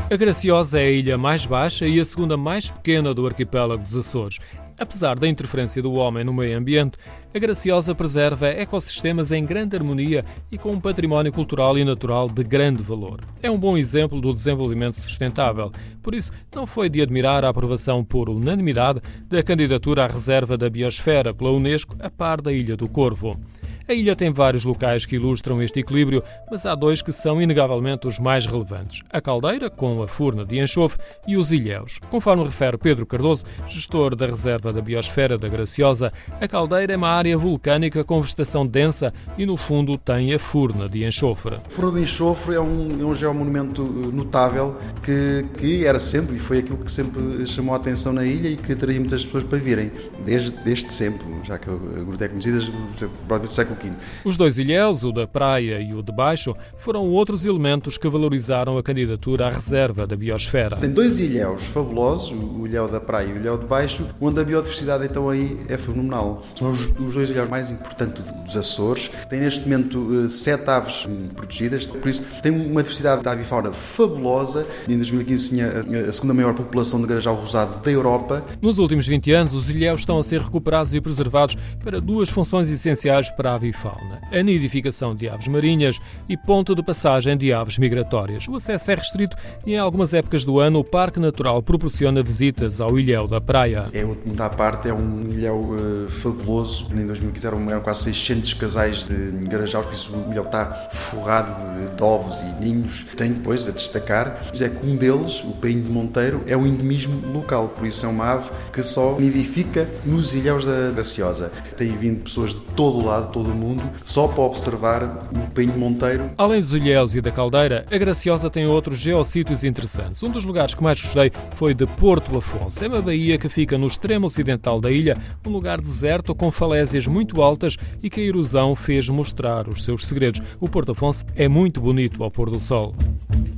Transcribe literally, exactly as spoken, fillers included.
A Graciosa é a ilha mais baixa e a segunda mais pequena do arquipélago dos Açores. Apesar da interferência do homem no meio ambiente, a Graciosa preserva ecossistemas em grande harmonia e com um património cultural e natural de grande valor. É um bom exemplo do desenvolvimento sustentável. Por isso, não foi de admirar a aprovação por unanimidade da candidatura à reserva da biosfera pela Unesco, a par da Ilha do Corvo. A ilha tem vários locais que ilustram este equilíbrio, mas há dois que são inegavelmente os mais relevantes. A Caldeira, com a furna de enxofre, e os Ilhéus. Conforme refere Pedro Cardoso, gestor da Reserva da Biosfera da Graciosa, a Caldeira é uma área vulcânica com vegetação densa e, no fundo, tem a furna de enxofre. A furna de enxofre é um, é um geomonumento notável que, que era sempre, e foi aquilo que sempre chamou a atenção na ilha e que atraía muitas pessoas para virem, desde, desde sempre, já que a gruta é conhecida do século quinto. Os dois ilhéus, o da praia e o de baixo, foram outros elementos que valorizaram a candidatura à reserva da biosfera. Tem dois ilhéus fabulosos, o ilhéu da praia e o ilhéu de baixo, onde a biodiversidade então aí é fenomenal. São os, os dois ilhéus mais importantes dos Açores. Tem neste momento sete aves protegidas, por isso tem uma diversidade de avifauna fabulosa. Em dois mil e quinze tinha a segunda maior população de garajal rosado da Europa. Nos últimos vinte anos, os ilhéus estão a ser recuperados e preservados para duas funções essenciais para a avifauna. Fauna, a nidificação de aves marinhas e ponto de passagem de aves migratórias. O acesso é restrito e em algumas épocas do ano o Parque Natural proporciona visitas ao ilhéu da praia. É outro mundo à parte, é um ilhéu uh, fabuloso. Em dois mil e quinze eram quase seiscentos casais de garajaus, por isso o ilhéu está forrado de, de ovos e ninhos. Tenho depois a destacar é que um deles, o painho de Monteiro, é um endemismo local, por isso é uma ave que só nidifica nos ilhéus da Graciosa. Tem vindo pessoas de todo o lado, todo o mundo, só para observar o painho de Monteiro. Além dos ilhéus e da Caldeira, a Graciosa tem outros geossítios interessantes. Um dos lugares que mais gostei foi de Porto Afonso. É uma baía que fica no extremo ocidental da ilha, um lugar deserto com falésias muito altas e que a erosão fez mostrar os seus segredos. O Porto Afonso é muito bonito ao pôr do sol.